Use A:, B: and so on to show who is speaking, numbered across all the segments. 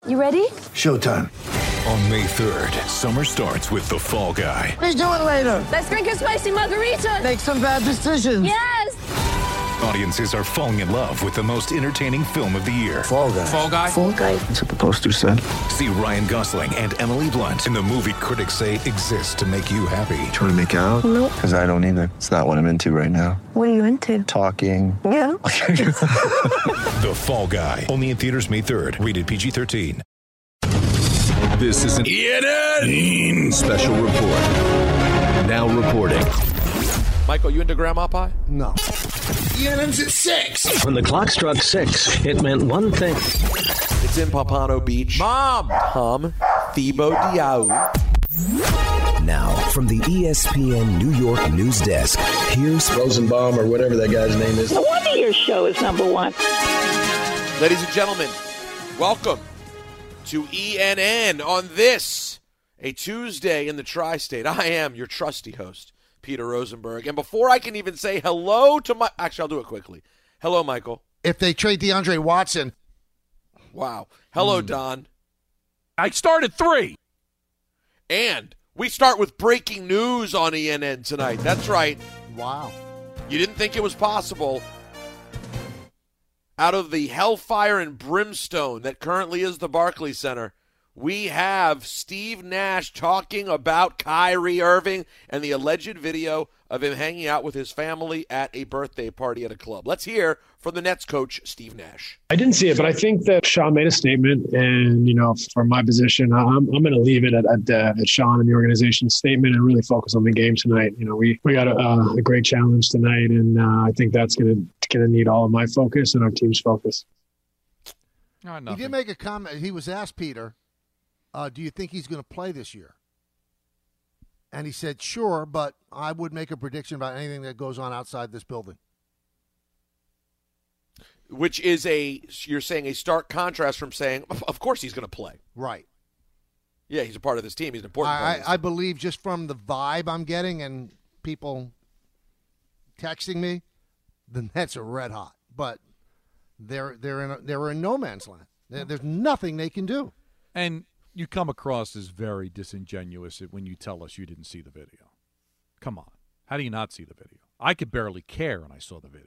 A: You ready?
B: Showtime.
C: On May 3rd, summer starts with The Fall Guy.
D: Let's do it later.
A: Let's drink a spicy margarita.
D: Make some bad decisions.
A: Yes!
C: Audiences are falling in love with the most entertaining film of the year.
B: Fall Guy.
E: Fall Guy?
A: Fall guy.
B: That's what the poster said.
C: See Ryan Gosling and Emily Blunt in the movie critics say exists to make you happy.
B: Trying to make it out?
A: Nope.
B: Because I don't either. It's not what I'm into right now.
A: What are you into?
B: Talking.
A: Yeah.
C: The Fall Guy. Only in theaters May 3rd. Rated PG-13. This is an ENN special report. Now reporting.
E: Michael, you into grandma pie?
B: No.
F: ENN's at 6.
G: When the clock struck 6, it meant one thing.
E: It's in Pompano Beach. Mom! Tom Thibault Diaw.
H: Now, from the ESPN New York news desk, here's
F: Rosenbaum or whatever that guy's name is.
I: No wonder your show is number one.
E: Ladies and gentlemen, welcome to ENN on this, a Tuesday in the Tri-State. I am your trusty host, Peter Rosenberg. And before I can even say hello to my... Actually, I'll do it quickly. Hello, Michael.
D: If they trade DeAndre Watson.
E: Wow. Hello, Don.
J: I started 3.
E: And we start with breaking news on ENN tonight. That's right.
D: Wow.
E: You didn't think it was possible. Out of the hellfire and brimstone that currently is the Barclays Center, we have Steve Nash talking about Kyrie Irving and the alleged video of him hanging out with his family at a birthday party at a club. Let's hear from the Nets coach, Steve Nash.
K: I didn't see it, but I think that Sean made a statement, and, from my position, I'm going to leave it at Sean and the organization's statement and really focus on the game tonight. We got a great challenge tonight, and I think that's going to need all of my focus and our team's focus.
J: He
L: did make a comment. He was asked, Peter, do you think he's going to play this year? And he said, sure, but I would make a prediction about anything that goes on outside this building.
E: Which is you're saying a stark contrast from saying, of course he's going to play.
L: Right.
E: Yeah, he's a part of this team. He's an important part of this
L: I believe just from the vibe I'm getting and people texting me, the Nets are red hot. But they're in no man's land. There's nothing they can do.
J: And you come across as very disingenuous when you tell us you didn't see the video. Come on. How do you not see the video? I could barely care when I saw the video.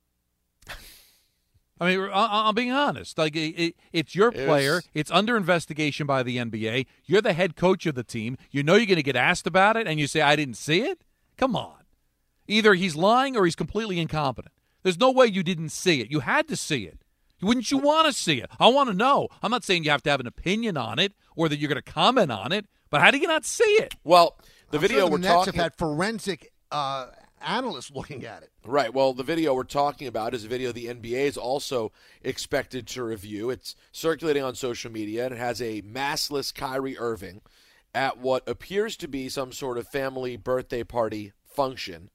J: I mean, I'm being honest. Like, it's your player. It's under investigation by the NBA. You're the head coach of the team. You know you're going to get asked about it, and you say, I didn't see it? Come on. Either he's lying or he's completely incompetent. There's no way you didn't see it. You had to see it. Wouldn't you want to see it? I want to know. I'm not saying you have to have an opinion on it or that you're going to comment on it, but how do you not see it?
E: Well, the video
L: sure the
E: we're
L: Nets
E: talking
L: have had forensic analysts looking at it.
E: Right. Well, the video we're talking about is a video the NBA is also expected to review. It's circulating on social media, and it has a maskless Kyrie Irving at what appears to be some sort of family birthday party function.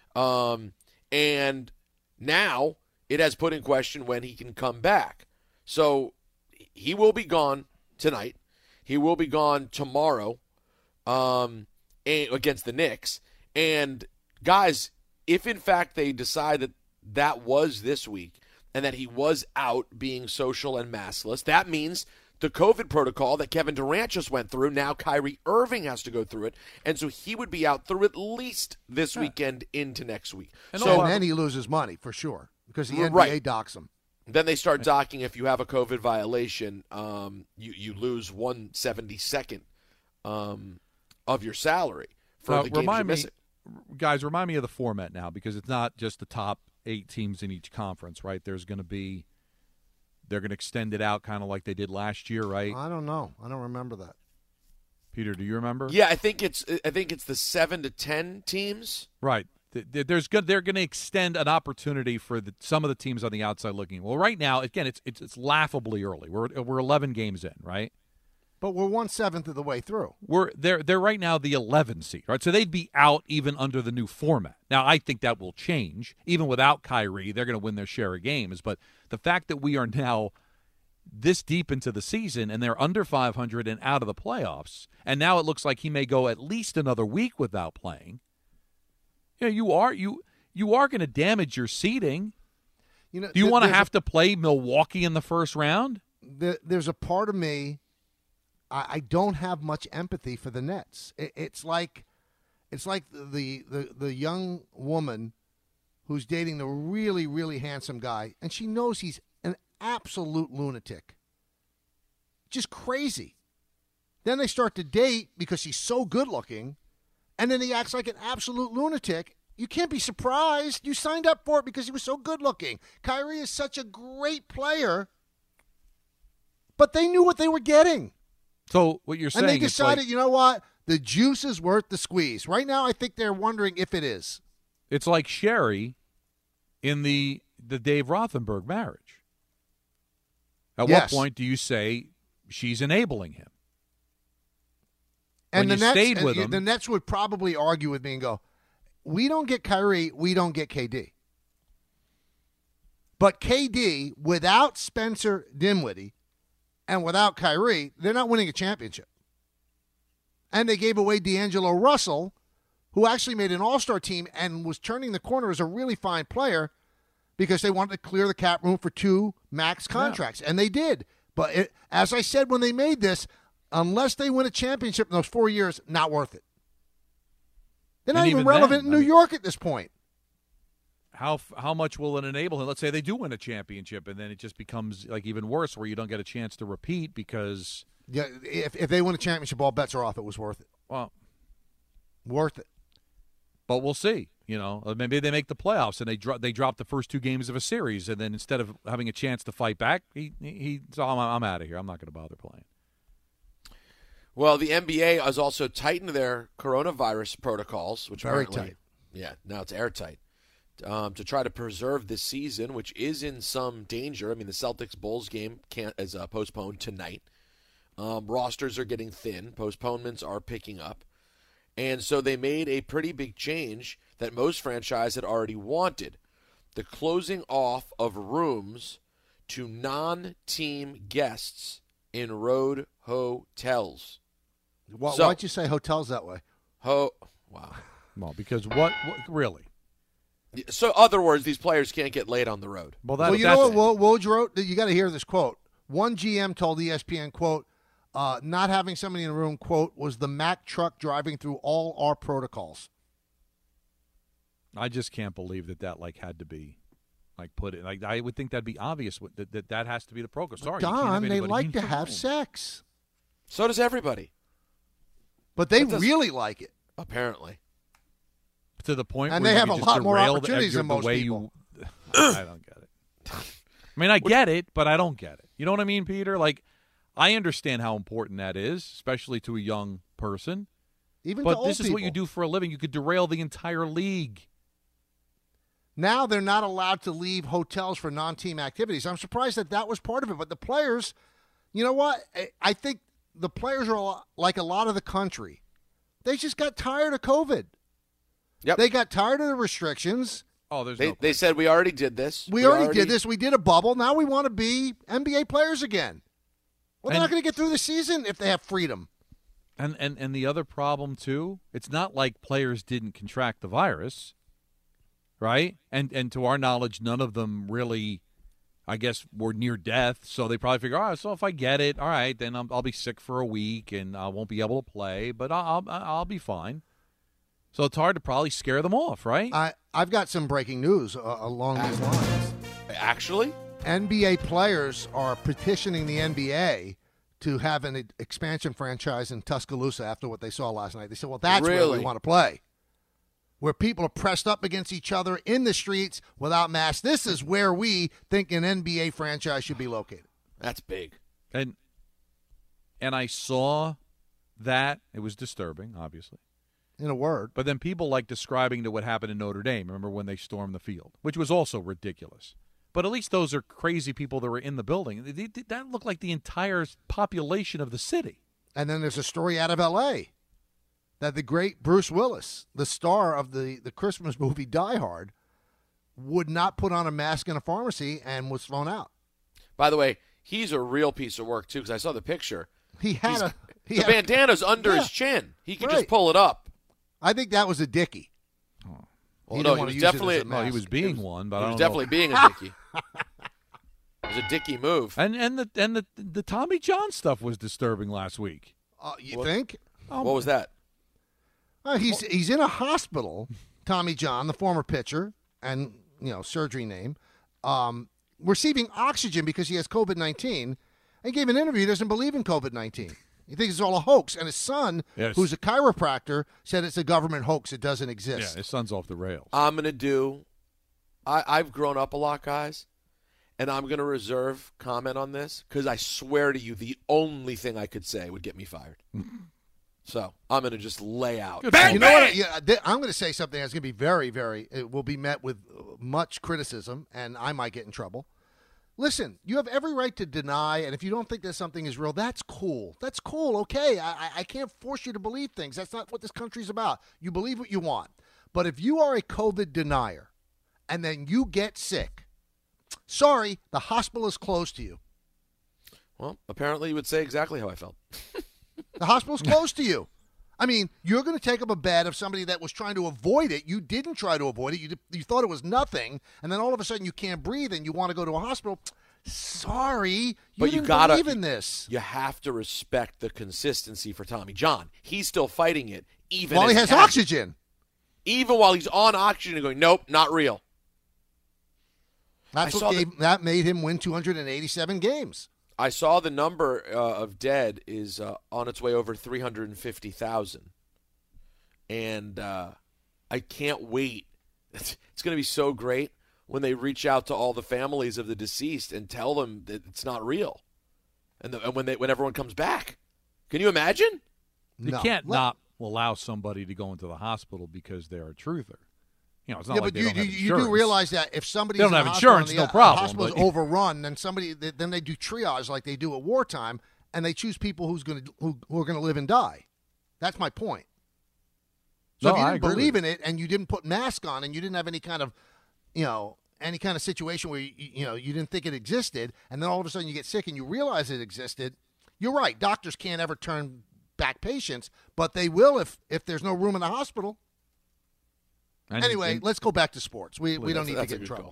E: And now it has put in question when he can come back. So he will be gone tonight. He will be gone tomorrow against the Knicks. And, guys, if in fact they decide that that was this week and that he was out being social and maskless, that means the COVID protocol that Kevin Durant just went through, now Kyrie Irving has to go through it. And so he would be out through at least this weekend into next week.
L: And then he loses money for sure because the NBA docks him.
E: Then they start docking if you have a COVID violation. You lose 1/72nd of your salary for the games you're missing.
J: Guys, remind me of the format now, because it's not just the top 8 teams in each conference, right? They're going to extend it out kind of like they did last year, right?
L: I don't know. I don't remember that.
J: Peter, do you remember?
E: Yeah, I think it's the 7 to 10 teams.
J: Right. They're going to extend an opportunity for some of the teams on the outside looking. Well, right now, again, it's laughably early. We're 11 games in, right?
L: But we're 1/7 of the way through.
J: They're right now the 11 seed, right? So they'd be out even under the new format. Now, I think that will change. Even without Kyrie, they're going to win their share of games. But the fact that we are now this deep into the season and they're under 500 and out of the playoffs, and now it looks like he may go at least another week without playing. You are going to damage your seeding. Do you want to have to play Milwaukee in the first round?
L: there's a part of me, I don't have much empathy for the Nets. It's like the young woman who's dating the really, really handsome guy, and she knows he's an absolute lunatic. Just crazy. Then they start to date because he's so good looking, and then he acts like an absolute lunatic. You can't be surprised. You signed up for it because he was so good looking. Kyrie is such a great player, but they knew what they were getting.
J: So what you're saying
L: is, and they decided,
J: like,
L: you know what? The juice is worth the squeeze. Right now, I think they're wondering if it is.
J: It's like Sherry in the Dave Rothenberg marriage. At what point do you say she's enabling him?
L: And
J: when
L: the
J: you
L: Nets,
J: stayed with him,
L: the Nets would probably argue with me and go, we don't get Kyrie, we don't get KD. But KD, without Spencer Dinwiddie and without Kyrie, they're not winning a championship. And they gave away D'Angelo Russell, who actually made an all-star team and was turning the corner as a really fine player because they wanted to clear the cap room for 2 max contracts. Yeah. And they did. But as I said when they made this, unless they win a championship in those 4 years, not worth it. They're not even relevant in New York at this point.
J: How much will it enable him? Let's say they do win a championship, and then it just becomes like even worse where you don't get a chance to repeat because –
L: yeah, if they win a championship, all bets are off. It was worth it.
J: Well,
L: worth it.
J: But we'll see. You know, maybe they make the playoffs and they drop the first 2 games of a series, and then instead of having a chance to fight back, so I'm out of here. I'm not going to bother playing.
E: Well, the NBA has also tightened their coronavirus protocols, which
L: very
E: tight. Yeah, now it's airtight. To try to preserve this season, which is in some danger. I mean, the Celtics-Bulls game is postponed tonight. Rosters are getting thin. Postponements are picking up. And so they made a pretty big change that most franchises had already wanted. The closing off of rooms to non-team guests in road hotels.
L: Why'd you say hotels that way?
E: Wow.
J: Well, because what really?
E: So, other words, these players can't get laid on the road.
L: Well, you know what Woj wrote? You got to hear this quote. One GM told ESPN, quote, not having somebody in the room, quote, was the Mack truck driving through all our protocols.
J: I just can't believe that like had to be like put it. Like I would think that'd be obvious that has to be the protocol. Sorry,
L: Don, they like to have sex.
E: So does everybody.
L: But they really like it.
E: Apparently.
J: To the point
L: and
J: where
L: they
J: you
L: have a
J: just
L: lot more
J: derail
L: opportunities than most people.
J: I don't get it. I mean, I get it, but I don't get it. You know what I mean, Peter? Like, I understand how important that is, especially to a young person.
L: Even
J: but
L: to old
J: this is
L: people.
J: What you do for a living. You could derail the entire league.
L: Now they're not allowed to leave hotels for non-team activities. I'm surprised that was part of it. But the players, you know what? I think the players are like a lot of the country. They just got tired of COVID.
E: Yep.
L: They got tired of the restrictions.
J: Oh,
E: they said we already did this.
L: We already did this. We did a bubble. Now we want to be NBA players again. Well, they're not going to get through the season if they have freedom.
J: And the other problem, too, it's not like players didn't contract the virus, right? And to our knowledge, none of them really, I guess, were near death. So they probably figure, all right, so if I get it, all right, then I'll be sick for a week and I won't be able to play, but I'll be fine. So it's hard to probably scare them off, right?
L: I've got some breaking news along these lines.
E: Actually?
L: NBA players are petitioning the NBA to have an expansion franchise in Tuscaloosa after what they saw last night. They said, well, that's where we want to play, where people are pressed up against each other in the streets without masks. This is where we think an NBA franchise should be located.
E: That's big.
J: And I saw that. It was disturbing, obviously.
L: In a word.
J: But then people like describing to what happened in Notre Dame. Remember when they stormed the field, which was also ridiculous. But at least those are crazy people that were in the building. That looked like the entire population of the city.
L: And then there's a story out of L.A. that the great Bruce Willis, the star of the Christmas movie Die Hard, would not put on a mask in a pharmacy and was thrown out.
E: By the way, he's a real piece of work, too, because I saw the picture.
L: The
E: bandana's under his chin. He could just pull it up.
L: I think that was a dickie.
E: Oh. Well, he was definitely.
J: He was being one, but I don't
E: definitely
J: know.
E: being a dickie. It was a dicky move.
J: And the Tommy John stuff was disturbing last week.
L: You think?
E: What was that?
L: He's in a hospital. Tommy John, the former pitcher, and surgery name, receiving oxygen because he has COVID-19. He gave an interview. He doesn't believe in COVID-19. He thinks it's all a hoax. And his son, who's a chiropractor, said it's a government hoax. It doesn't exist.
J: Yeah, his son's off the rails.
E: I'm going to do – I've grown up a lot, guys, and I'm going to reserve comment on this because I swear to you the only thing I could say would get me fired. So I'm going to just lay out.
L: Bang, you know what? I'm going to say something that's going to be very, very – it will be met with much criticism, and I might get in trouble. Listen, you have every right to deny, and if you don't think that something is real, that's cool. That's cool, okay. I can't force you to believe things. That's not what this country's about. You believe what you want. But if you are a COVID denier and then you get sick, sorry, the hospital is closed to you.
E: Well, apparently you would say exactly how I felt.
L: The hospital's close to you. I mean, you're going to take up a bed of somebody that was trying to avoid it. You didn't try to avoid it. You thought it was nothing, and then all of a sudden you can't breathe and you want to go to a hospital. Sorry, you didn't believe in this.
E: You have to respect the consistency for Tommy John. He's still fighting it, even
L: while he has oxygen.
E: Even while he's on oxygen and going, nope, not real.
L: That made him win 287 games.
E: I saw the number of dead is on its way over 350,000. And I can't wait. It's going to be so great when they reach out to all the families of the deceased and tell them that it's not real. And when everyone comes back. Can you imagine?
J: You can't not allow somebody to go into the hospital because they're a truther. It's not like they don't have insurance.
L: You do realize that if somebody's
J: they don't
L: in
J: have
L: the
J: insurance,
L: hospital,
J: no problem.
L: The hospital is overrun, then they do triage like they do at wartime, and they choose people who are going to live and die. That's my point. So if you didn't believe in it and you didn't put mask on and you didn't have any kind of, situation where you didn't think it existed, and then all of a sudden you get sick and you realize it existed, you're right. Doctors can't ever turn back patients, but they will if there's no room in the hospital. Anyway, let's go back to sports. We don't need to get in trouble.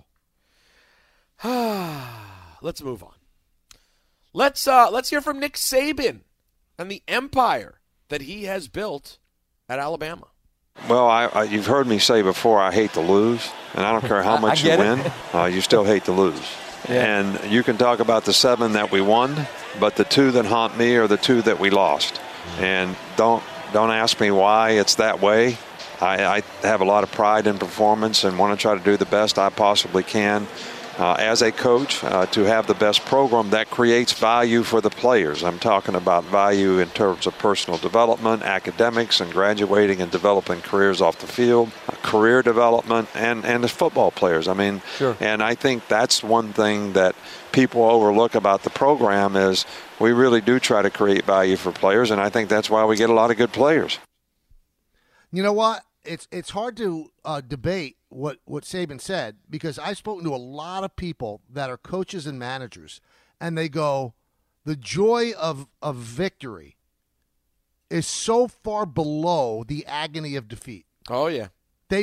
E: Let's move on. Let's hear from Nick Saban and the empire that he has built at Alabama.
M: Well, you've heard me say before, I hate to lose, and I don't care how much you win, you still hate to lose. Yeah. And you can talk about the 7 that we won, but the 2 that haunt me are the 2 that we lost. And don't ask me why it's that way. I have a lot of pride in performance and want to try to do the best I possibly can as a coach to have the best program that creates value for the players. I'm talking about value in terms of personal development, academics, and graduating and developing careers off the field, career development, and as football players. I mean, sure. And I think that's one thing that people overlook about the program is we really do try to create value for players, and I think that's why we get a lot of good players.
L: You know what? It's hard to debate what Saban said because I've spoken to a lot of people that are coaches and managers, and they go, the joy of victory is so far below the agony of defeat.
E: Oh, yeah.
L: The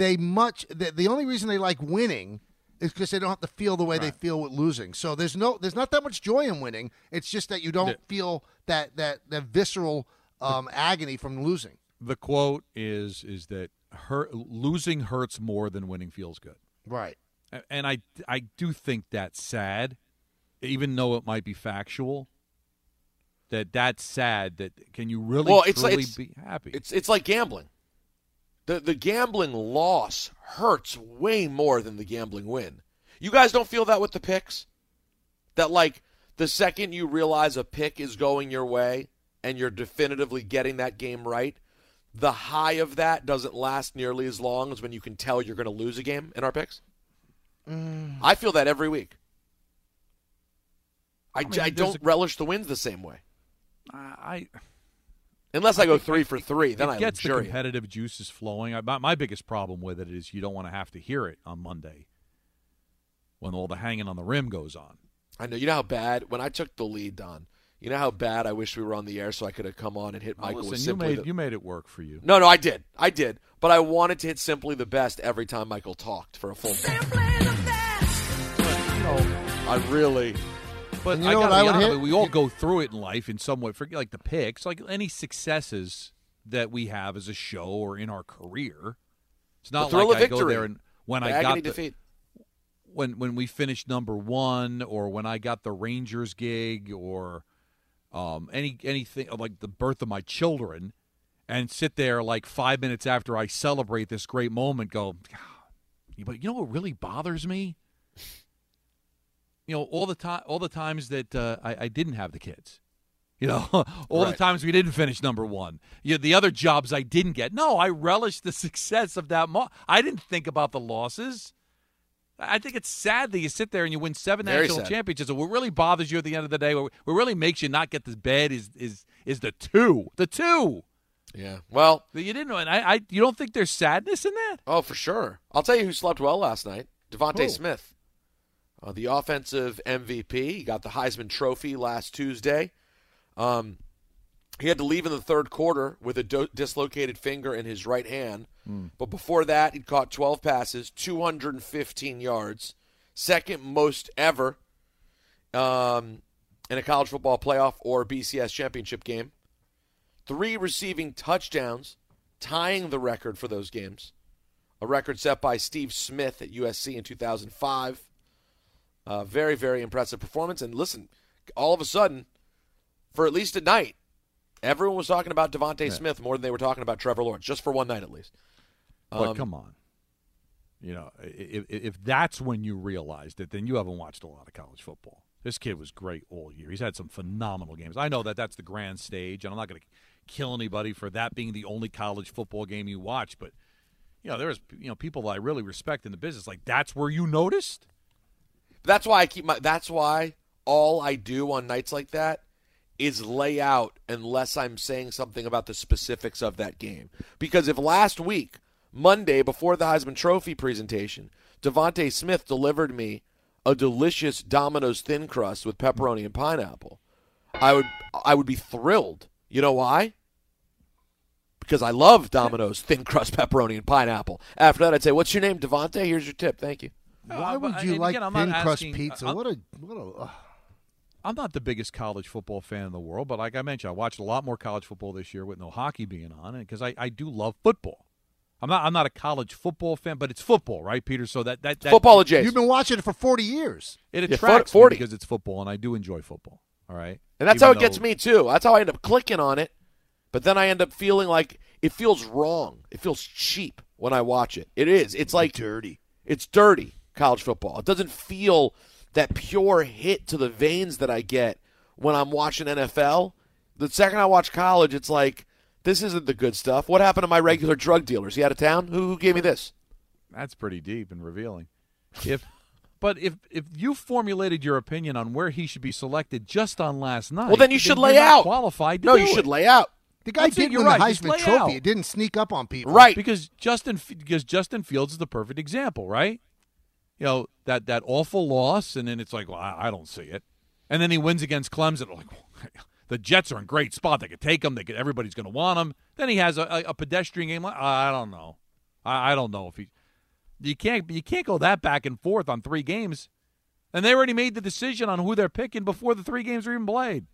L: only reason they like winning is because they don't have to feel the way they feel with losing. So there's not that much joy in winning. It's just that you don't feel that visceral agony from losing.
J: The quote is that losing hurts more than winning feels good.
L: Right.
J: And I do think that's sad, even though it might be factual. That's sad. That can you really truly be happy?
E: It's like gambling. The gambling loss hurts way more than the gambling win. You guys don't feel that with the picks? That like the second you realize a pick is going your way and you're definitively getting that game right, the high of that doesn't last nearly as long as when you can tell you're going to lose a game in our picks. I feel that every week. I don't relish the wins the same way. Unless I go 3 for 3, then I
J: gets
E: luxuriate.
J: The competitive juices flowing. My biggest problem with it is you don't want to have to hear it on Monday when all the hanging on the rim goes on.
E: I know. You know how bad, when I took the lead, Don, you know how bad I wish we were on the air so I could have come on and hit Michael with simply
J: you made it work for you.
E: No, I did. But I wanted to hit Simply the Best every time Michael talked for a full minute. I really.
J: But
L: you
J: I
L: know
J: gotta
L: what I
J: be
L: would
J: honest,
L: hit?
J: we all go through it in life in some way. Forget like the picks, like any successes that we have as a show or in our career. It's not
E: thrill
J: like
E: of
J: I go
E: victory.
J: there and when
E: The
J: I got
E: agony defeat.
J: when we finished number 1, or when I got the Rangers gig, or anything like the birth of my children, and sit there like 5 minutes after I celebrate this great moment, go, but you know what really bothers me? All the times that I didn't have the kids. All the times we didn't finish number 1. The other jobs I didn't get. No, I relish the success of that. I didn't think about the losses. I think it's sad that you sit there and you win 7 national championships. And what really bothers you at the end of the day, what really makes you not get to bed is the 2. The 2.
E: Yeah. Well,
J: you didn't know, and you don't think there's sadness in that?
E: Oh, for sure. I'll tell you who slept well last night. Devontae Smith, the offensive MVP. He got the Heisman Trophy last Tuesday. He had to leave in the third quarter with a dislocated finger in his right hand. But before that, he'd caught 12 passes, 215 yards, second most ever in a college football playoff or BCS championship game. 3 receiving touchdowns, tying the record for those games, a record set by Steve Smith at USC in 2005. Very, very impressive performance. And listen, all of a sudden, for at least a night, everyone was talking about Devontae Smith more than they were talking about Trevor Lawrence, just for one night at least.
J: But come on. If that's when you realized it, then you haven't watched a lot of college football. This kid was great all year. He's had some phenomenal games. I know that's the grand stage, and I'm not going to kill anybody for that being the only college football game you watch, but there's people that I really respect in the business. Like, that's where you noticed?
E: That's why that's why all I do on nights like that is lay out unless I'm saying something about the specifics of that game. Because if last week, Monday, before the Heisman Trophy presentation, Devontae Smith delivered me a delicious Domino's thin crust with pepperoni and pineapple, I would be thrilled. You know why? Because I love Domino's thin crust pepperoni and pineapple. After that, I'd say, "What's your name, Devontae? Here's your tip. Thank you."
L: Why would you like thin crust pizza?
J: I'm not the biggest college football fan in the world, but like I mentioned, I watched a lot more college football this year with no hockey being on, because I do love football. I'm not a college football fan, but it's football, right, Peter? So that
E: football adjacent.
L: You've been watching it for 40 years.
J: It attracts me because it's football, and I do enjoy football. All right,
E: and that's how it gets me too. That's how I end up clicking on it, but then I end up feeling like it feels wrong. It feels cheap when I watch it. It is. It's like
L: dirty.
E: It's dirty college football. It doesn't feel that pure hit to the veins that I get when I'm watching NFL. The second I watch college, it's like, this isn't the good stuff. What happened to my regular drug dealer? Is he out of town? Who gave me this?
J: That's pretty deep and revealing. But if you formulated your opinion on where he should be selected just on last night,
E: well, then you should lay out.
J: Qualified to
E: no,
J: do
E: you
J: it.
E: should lay out.
L: The guy did win the Heisman Trophy. It didn't sneak up on people.
E: Right.
J: Because Justin Fields is the perfect example, right? That awful loss, and then it's like, well, I don't see it. And then he wins against Clemson. Like, the Jets are in great spot. They could take him. Everybody's going to want him. Then he has a pedestrian game. I don't know. I don't know if he. You can't go that back and forth on 3 games, and they already made the decision on who they're picking before the 3 games were even played.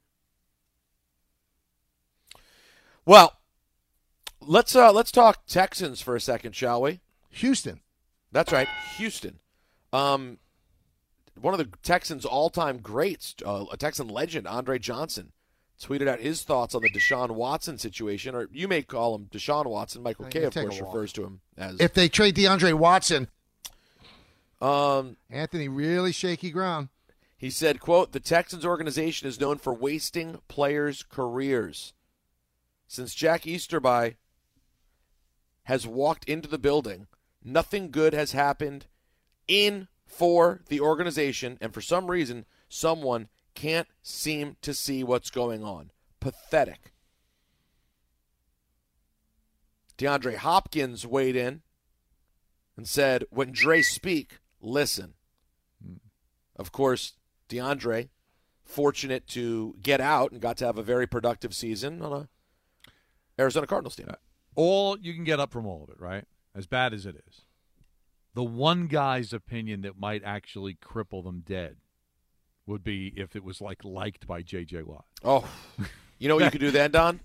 E: Well, let's talk Texans for a second, shall we?
L: Houston.
E: That's right, Houston. One of the Texans' all-time greats, a Texan legend, Andre Johnson, tweeted out his thoughts on the Deshaun Watson situation, or you may call him Deshaun Watson. Michael Kay, of course, refers to him as.
L: If they trade DeAndre Watson, Anthony, really shaky ground.
E: He said, quote, "The Texans organization is known for wasting players' careers. Since Jack Easterby has walked into the building, nothing good has happened for the organization, and for some reason, someone can't seem to see what's going on. Pathetic." DeAndre Hopkins weighed in and said, "When Dre speak, listen." Of course, DeAndre, fortunate to get out and got to have a very productive season on a Arizona Cardinals team.
J: All you can get up from all of it, right? As bad as it is. The one guy's opinion that might actually cripple them dead would be if it was liked by J.J. Watt.
E: Oh, you know what you could do then, Don?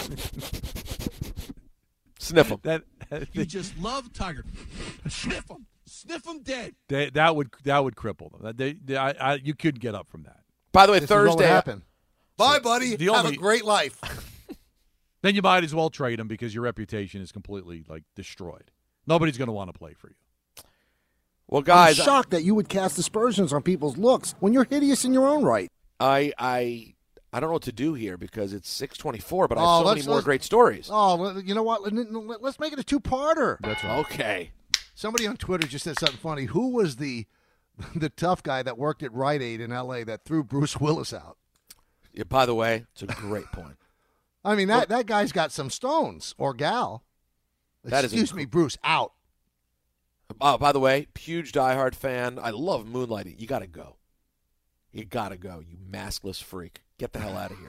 E: Sniff him.
N: You just love Tiger. Sniff him. Sniff him dead.
J: That would cripple them. You couldn't get up from that.
E: By the way,
L: This
E: Thursday.
L: is what happened.
D: Bye, buddy. Have a great life.
J: Then you might as well trade him because your reputation is completely destroyed. Nobody's going to want to play for you.
E: Well, guys,
D: I'm shocked that you would cast aspersions on people's looks when you're hideous in your own right.
E: I don't know what to do here because it's 6:24, but I have so many more great stories.
L: Oh, you know what? Let's make it a two-parter.
J: That's right.
E: Okay.
L: Somebody on Twitter just said something funny. Who was the tough guy that worked at Rite Aid in L.A. that threw Bruce Willis out?
E: Yeah, by the way, it's a great point.
L: I mean, that guy's got some stones, or gal. Excuse me, Bruce, out.
E: By the way, huge diehard fan. I love Moonlighting. You got to go. You got to go, you maskless freak. Get the hell out of here.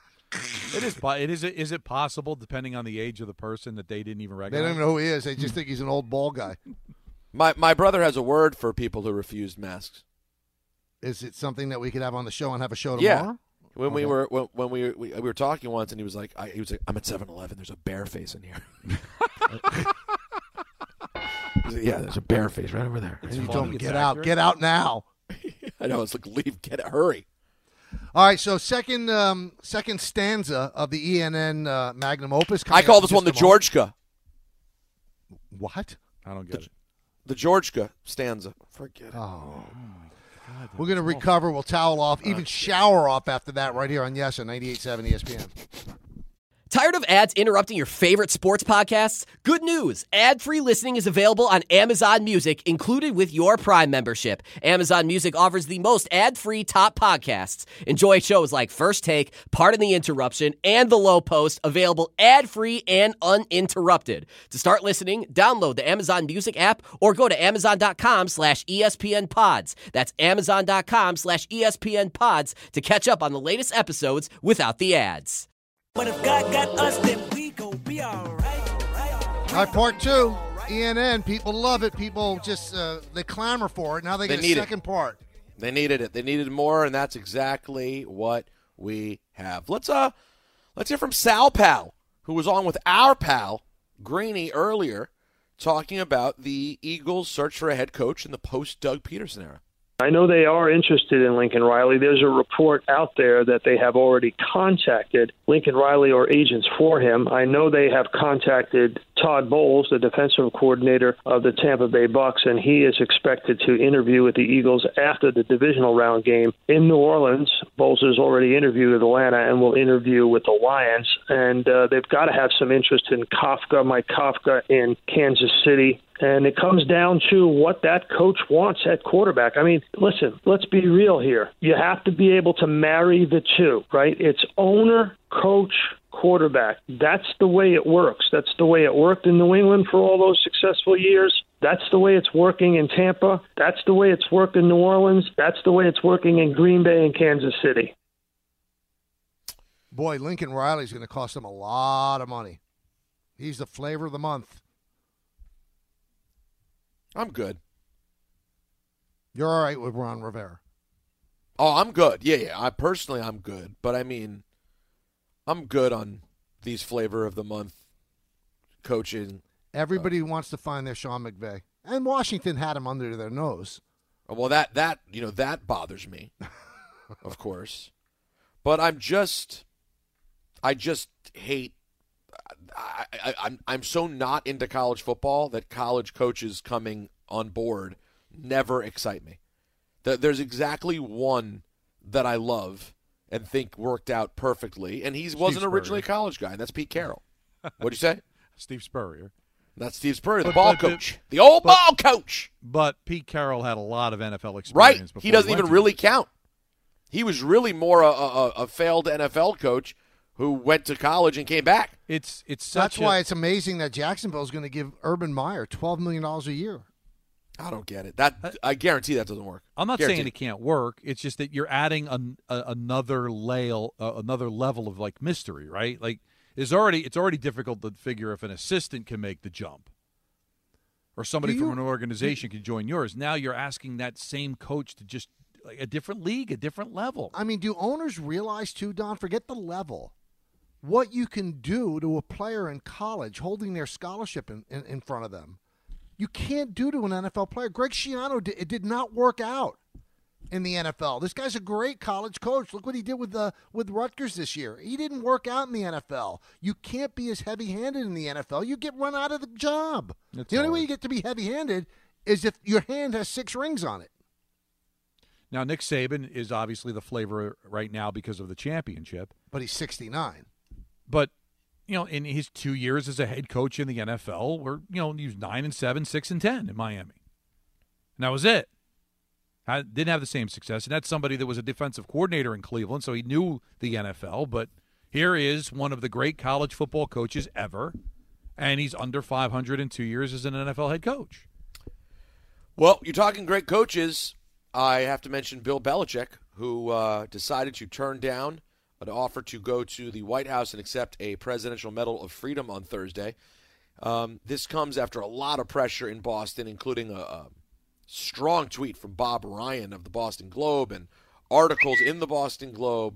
J: Is it possible, depending on the age of the person, that they didn't even recognize?
L: They don't even know who he is. They just think he's an old bald guy.
E: My brother has a word for people who refused masks.
L: Is it something that we could have on the show and have a show tomorrow?
E: Yeah. When we were talking once, and he was like, I'm at 7-Eleven. There's a bear face in here. Yeah, there's a bear face right over there.
L: And you told him, get out now.
E: I know, it's like, leave, hurry.
L: All right, so second stanza of the ENN magnum opus.
E: I call this one the Georgka.
L: What?
J: I don't get it.
E: The Georgka stanza. Forget it.
L: Oh. We're going to recover. We'll towel off, even shower off after that right here on Yes on 98.7 ESPN.
O: Tired of ads interrupting your favorite sports podcasts? Good news! Ad-free listening is available on Amazon Music, included with your Prime membership. Amazon Music offers the most ad-free top podcasts. Enjoy shows like First Take, Pardon the Interruption, and The Low Post, available ad-free and uninterrupted. To start listening, download the Amazon Music app or go to Amazon.com/ESPN Pods. That's Amazon.com/ESPN Pods to catch up on the latest episodes without the ads.
P: But if God got us, then we gon' be all right.
L: All right, part two, ENN. People love it. People just, they clamor for it. Now they get a second part.
E: They needed it. They needed more, and that's exactly what we have. Let's hear from Sal Pal, who was on with our pal, Greeny, earlier, talking about the Eagles' search for a head coach in the post-Doug Peterson era.
Q: I know they are interested in Lincoln Riley. There's a report out there that they have already contacted Lincoln Riley or agents for him. I know they have contacted Todd Bowles, the defensive coordinator of the Tampa Bay Bucks, and he is expected to interview with the Eagles after the divisional round game in New Orleans. Bowles has already interviewed with Atlanta and will interview with the Lions. And they've got to have some interest in Mike Kafka in Kansas City. And it comes down to what that coach wants at quarterback. I mean, listen, let's be real here. You have to be able to marry the two, right? It's owner, coach, quarterback. That's the way it works. That's the way it worked in New England for all those successful years. That's the way it's working in Tampa. That's the way it's worked in New Orleans. That's the way it's working in Green Bay and Kansas City.
L: Boy, Lincoln Riley's going to cost them a lot of money. He's the flavor of the month.
E: I'm good.
L: You're all right with Ron Rivera?
E: Oh, I'm good. Yeah. I'm good. But, I mean, I'm good on these flavor of the month coaching.
L: Everybody wants to find their Sean McVay. And Washington had him under their nose.
E: Well, that bothers me, of course. But I just hate. I'm so not into college football that college coaches coming on board never excite me. There's exactly one that I love and think worked out perfectly, and he wasn't originally a college guy, and that's Pete Carroll. What'd you say?
J: Steve Spurrier.
E: That's Steve Spurrier, the ball coach. The old ball coach.
J: But Pete Carroll had a lot of NFL experience.
E: Right.
J: Before
E: He doesn't even really count. He was really more a failed NFL coach who went to college and came back.
L: That's why it's amazing that Jacksonville is going to give Urban Meyer $12 million a year.
E: I don't get it. I guarantee that doesn't work.
J: I'm not saying it can't work. It's just that you're adding another level of like mystery, right? Like it's already difficult to figure if an assistant can make the jump, or somebody from an organization can join yours. Now you're asking that same coach to just a different league, a different level.
L: I mean, do owners realize, too, Don, forget the level, what you can do to a player in college holding their scholarship in front of them? You can't do to an NFL player. Greg Schiano, it did not work out in the NFL. This guy's a great college coach. Look what he did with Rutgers this year. He didn't work out in the NFL. You can't be as heavy-handed in the NFL. You get run out of the job. The only way you get to be heavy-handed is if your hand has 6 rings on it.
J: Now, Nick Saban is obviously the flavor right now because of the championship.
L: But he's 69.
J: But, in his 2 years as a head coach in the NFL, he was 9-7, 6-10 in Miami. And that was it. I didn't have the same success. And that's somebody that was a defensive coordinator in Cleveland, so he knew the NFL. But here is one of the great college football coaches ever, and he's under 500 in 2 years as an NFL head coach.
E: Well, you're talking great coaches. I have to mention Bill Belichick, who decided to turn down an offer to go to the White House and accept a Presidential Medal of Freedom on Thursday. This comes after a lot of pressure in Boston, including a strong tweet from Bob Ryan of the Boston Globe and articles in the Boston Globe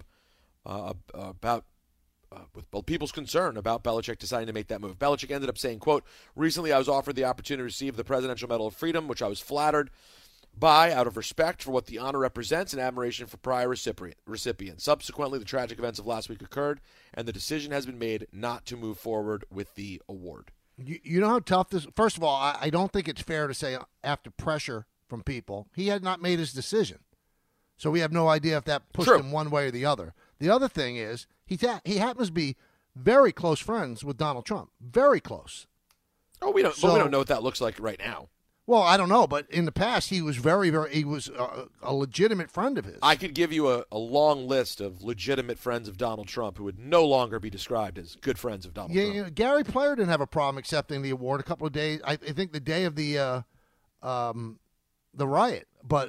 E: about with people's concern about Belichick deciding to make that move. Belichick ended up saying, quote, "Recently I was offered the opportunity to receive the Presidential Medal of Freedom, which I was flattered by out of respect for what the honor represents and admiration for prior recipients. Subsequently, the tragic events of last week occurred, and the decision has been made not to move forward with the award."
L: You know how tough this – first of all, I don't think it's fair to say after pressure from people, he had not made his decision. So we have no idea if that pushed him one way or the other. The other thing is he happens to be very close friends with Donald Trump. Very close.
E: Oh, we don't know what that looks like right now.
L: Well, I don't know, but in the past he was he was a legitimate friend of his.
E: I could give you a long list of legitimate friends of Donald Trump who would no longer be described as good friends of Donald Trump.
L: Gary Player didn't have a problem accepting the award a couple of days. I think the day of the riot. But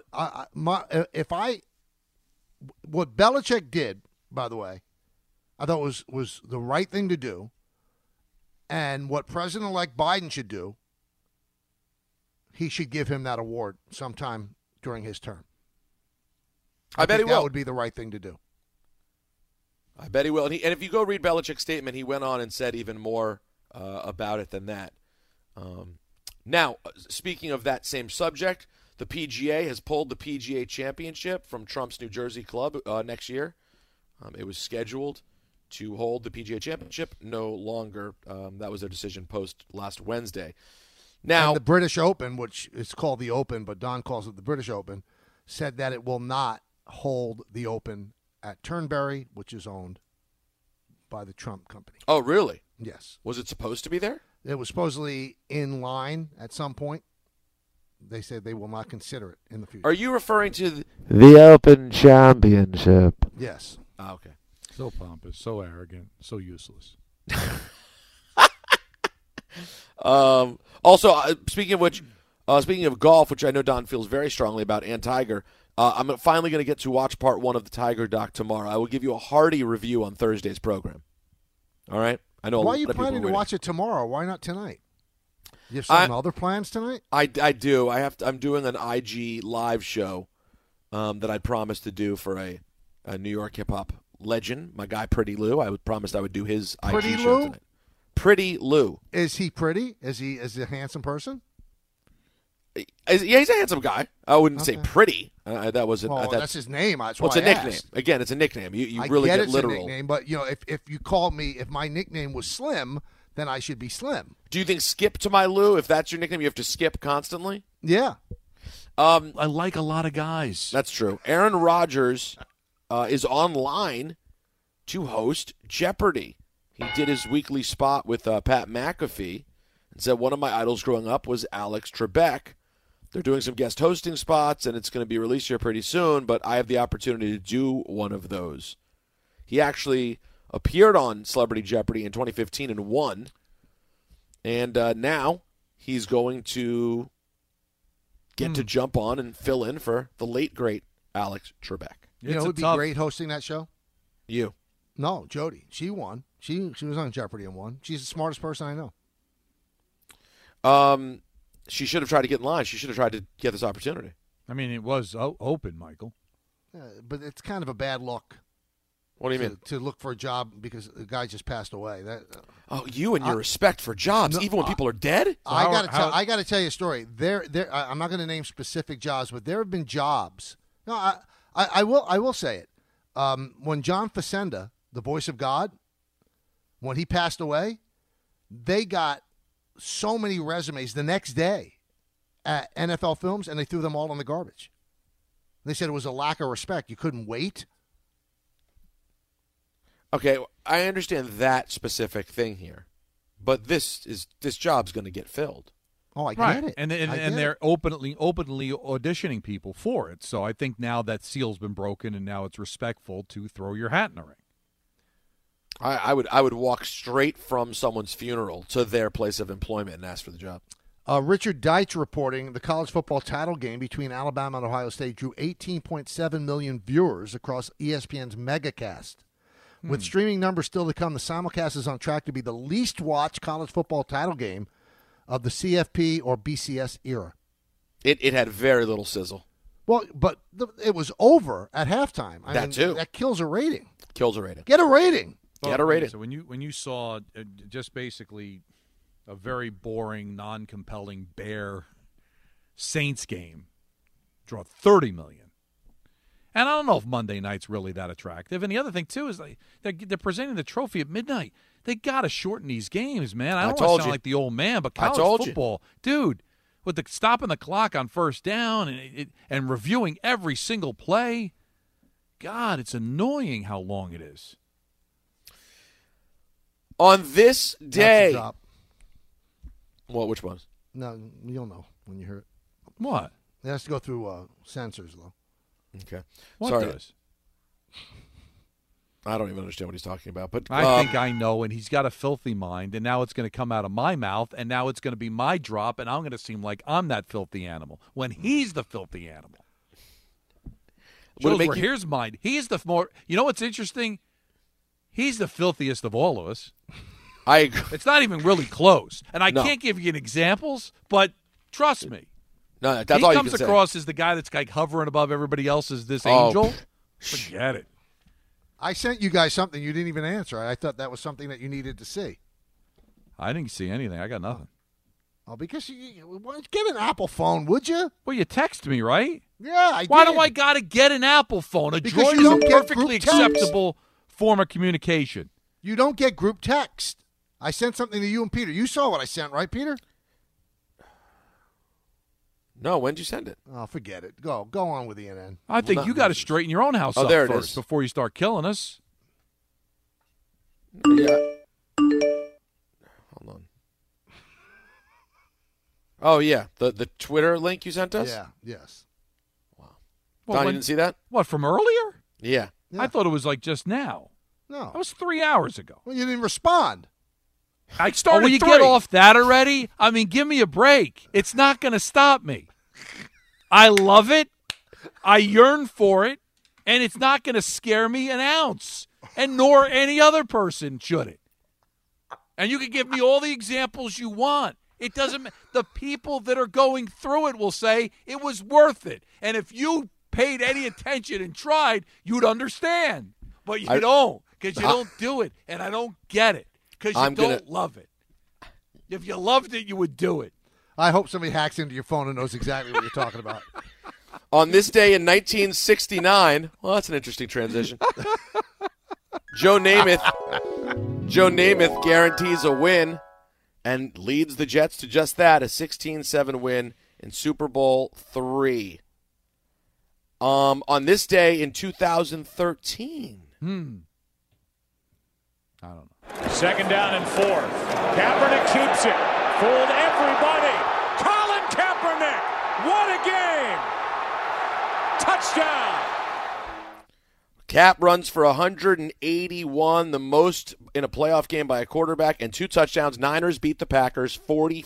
L: what Belichick did, by the way, I thought was the right thing to do, and what President-elect Biden should do. He should give him that award sometime during his term.
E: I bet he will.
L: That would be the right thing to do.
E: I bet he will. And if you go read Belichick's statement, he went on and said even more about it than that. Now, speaking of that same subject, the PGA has pulled the PGA Championship from Trump's New Jersey club next year. It was scheduled to hold the PGA Championship. No longer. That was their decision post last Wednesday. Now,
L: and the British Open, which is called the Open, but Don calls it the British Open, said that it will not hold the Open at Turnberry, which is owned by the Trump company.
E: Oh, really?
L: Yes.
E: Was it supposed to be there?
L: It was supposedly in line at some point. They said they will not consider it in the future.
E: Are you referring to the Open Championship?
L: Yes.
E: Oh, okay.
J: So pompous, so arrogant, so useless.
E: Also, speaking of golf, which I know Don feels very strongly about, and Tiger, I'm finally going to get to watch part 1 of the Tiger doc tomorrow. I will give you a hearty review on Thursday's program. All right? I know.
L: Why are you planning to watch it tomorrow? Why not tonight? You have some other plans tonight?
E: I do. I'm doing an IG live show that I promised to do for a New York hip hop legend, my guy Pretty Lou. I promised I would do his IG show tonight. Pretty Lou.
L: Is he pretty? Is he a handsome person?
E: Yeah, he's a handsome guy. I wouldn't say pretty. That wasn't.
L: That's his name. That's why
E: it's a nickname. Again, it's a nickname. You really get literal.
L: It's a nickname, but if you called me, if my nickname was Slim, then I should be Slim.
E: Do you think Skip to my Lou? If that's your nickname, you have to skip constantly.
L: Yeah.
J: I like a lot of guys.
E: That's true. Aaron Rodgers is online to host Jeopardy. He did his weekly spot with Pat McAfee and said one of my idols growing up was Alex Trebek. They're doing some guest hosting spots, and it's going to be released here pretty soon, but I have the opportunity to do one of those. He actually appeared on Celebrity Jeopardy in 2015 and won, and now he's going to get to jump on and fill in for the late, great Alex Trebek.
L: You know who would be great hosting that show?
E: You.
L: No, Jody. She won. She was on Jeopardy and won. She's the smartest person I know.
E: She should have tried to get in line. She should have tried to get this opportunity.
J: I mean, it was open, Michael.
L: But it's kind of a bad look.
E: What do you mean?
L: To look for a job because the guy just passed away.
E: You and your respect for jobs, even when people are dead?
L: I got to tell you a story. I'm not going to name specific jobs, but there have been jobs. No, I will say it. When John Facenda, the voice of God, when he passed away, they got so many resumes the next day at NFL Films, and they threw them all in the garbage. They said it was a lack of respect. You couldn't wait.
E: Okay, I understand that specific thing here, but this job's going to get filled.
L: Oh, I get it.
J: And they're openly auditioning people for it. So I think now that seal's been broken, and now it's respectful to throw your hat in the ring.
E: I would walk straight from someone's funeral to their place of employment and ask for the job.
L: Richard Deitch reporting the college football title game between Alabama and Ohio State drew 18.7 million viewers across ESPN's MegaCast. With streaming numbers still to come, the simulcast is on track to be the least watched college football title game of the CFP or BCS era.
E: It had very little sizzle.
L: Well, but it was over at halftime.
E: Too.
L: That kills a rating.
E: Kills a rating.
L: Get a rating.
E: Get a rating.
J: So when you saw just basically a very boring, non-compelling Bear Saints game draw 30 million. And I don't know if Monday night's really that attractive. And the other thing, too, is they're presenting the trophy at midnight. They got to shorten these games, man. I don't want to sound like the old man, but college football, dude, with the stopping the clock on first down and reviewing every single play, God, it's annoying how long it is.
E: On this day.
L: Drop.
E: Well, which ones?
L: No, you'll know when you hear it.
J: What?
L: It has to go through censors, though.
E: Okay.
J: What
E: Sorry.
J: does?
E: I don't even understand what he's talking about. But
J: I think I know, and he's got a filthy mind, and now it's going to come out of my mouth, and now it's going to be my drop, and I'm going to seem like I'm that filthy animal when he's the filthy animal. Here's mine. He's the more. You know what's interesting? He's the filthiest of all of us.
E: I agree.
J: It's not even really close, and I can't give you examples, but trust me.
E: No, that's all you can say.
J: He comes across as the guy that's like hovering above everybody else as this angel. Forget it.
L: I sent you guys something you didn't even answer. I thought that was something that you needed to see.
J: I didn't see anything. I got nothing.
L: Oh, because you get an Apple phone, would you?
J: Well, you text me, right?
L: Yeah, I did.
J: Why do I got to get an Apple phone? A Droid is a perfectly acceptable form of communication.
L: You don't get group text. I sent something to you and Peter. You saw what I sent, right, Peter?
E: No, when did you send it?
L: Oh, forget it. Go on with ENN.
J: I think you got to straighten your own house up
E: there
J: first before you start killing us.
E: Yeah. Hold on. Oh, yeah. The Twitter link you sent us?
L: Yeah, yes.
E: Wow. Don, you didn't see that?
J: What, from earlier?
E: Yeah.
J: I thought it was like just now.
L: No.
J: That was 3 hours ago.
L: Well, you didn't respond.
J: I started will you get off that already? I mean, give me a break. It's not going to stop me. I love it. I yearn for it. And it's not going to scare me an ounce. And nor any other person should it. And you can give me all the examples you want. It doesn't. The people that are going through it will say it was worth it. And if you paid any attention and tried, you'd understand. But you don't, because you don't do it. And I don't get it. Because you don't love it. If you loved it, you would do it.
L: I hope somebody hacks into your phone and knows exactly what you're talking about.
E: On this day in 1969, well, that's an interesting transition. Joe Namath guarantees a win and leads the Jets to just that, a 16-7 win in Super Bowl III. On this day in 2013.
J: I don't know.
R: 2nd down and 4. Kaepernick keeps it. Fooled everybody. Colin Kaepernick. What a game. Touchdown.
E: Cap runs for 181, the most in a playoff game by a quarterback, and 2 touchdowns. Niners beat the Packers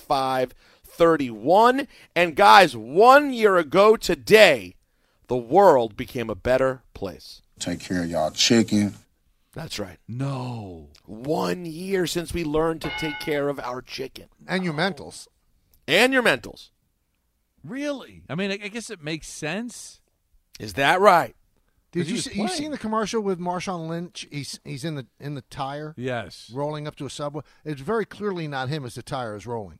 E: 45-31. And guys, 1 year ago today, the world became a better place.
S: Take care of y'all chicken.
E: That's right.
J: No.
E: 1 year since we learned to take care of our chicken.
L: And your mentals.
E: And your mentals.
J: Really? I mean, I guess it makes sense.
E: Is that right?
L: Did you seen the commercial with Marshawn Lynch? He's in the tire.
J: Yes.
L: Rolling up to a subway. It's very clearly not him as the tire is rolling.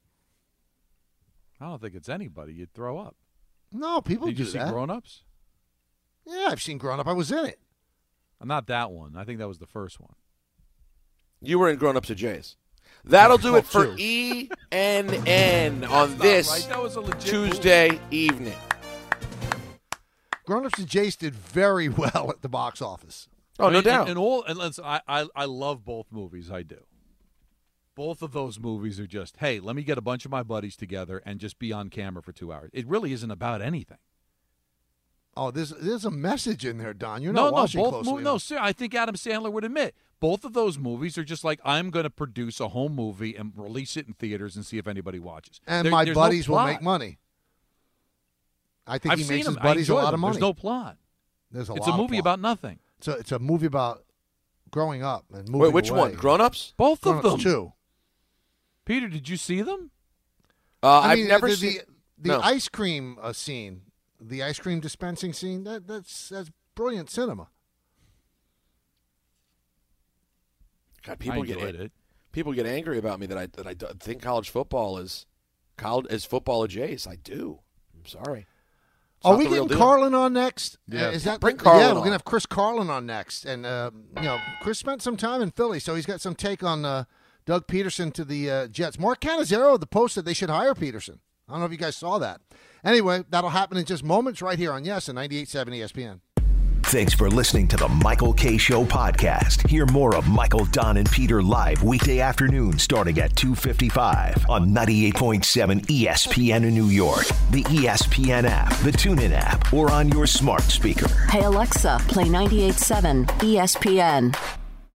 J: I don't think it's anybody. You'd throw up.
L: No, people do that.
J: Did you see Grown Ups?
L: Yeah, I've seen Grown Up. I was in it.
J: Not that one. I think that was the first one.
E: You were in Grown Ups at Jay's. That'll do it for ENN on this Tuesday evening.
L: Grown Ups and Jace did very well at the box office.
E: Oh, no doubt.
J: And listen, I love both movies. I do. Both of those movies are just, hey, let me get a bunch of my buddies together and just be on camera for 2 hours. It really isn't about anything.
L: Oh, there's a message in there, Don. You're not watching closely.
J: No, sir. I think Adam Sandler would admit both of those movies are just like, I'm going to produce a home movie and release it in theaters and see if anybody watches.
L: And my buddies will make money. I think he makes his buddies a lot of money.
J: There's no plot.
L: It's
J: a movie about nothing.
L: So it's a movie about growing up and moving away.
E: Wait, which one? Grown Ups?
J: Both of them.
L: Two.
J: Peter, did you see them?
E: I've never seen
L: the ice cream scene, the ice cream dispensing scene. That's brilliant cinema.
E: God, people get angry about me that I think college football is football at Jay's. I do. I'm sorry.
L: Are we getting Carlin on next?
E: Yeah. Bring Carlin on.
L: Yeah, we're gonna have Chris Carlin on next, and Chris spent some time in Philly, so he's got some take on Doug Peterson to the Jets. Mark Cannizzaro of the Post said they should hire Peterson. I don't know if you guys saw that. Anyway, that'll happen in just moments right here on Yes and 98.7 ESPN.
H: Thanks for listening to the Michael Kay Show podcast. Hear more of Michael, Don, and Peter live weekday afternoons starting at 2:55 on 98.7 ESPN in New York, the ESPN app, the TuneIn app, or on your smart speaker.
A: Hey, Alexa, play 98.7 ESPN.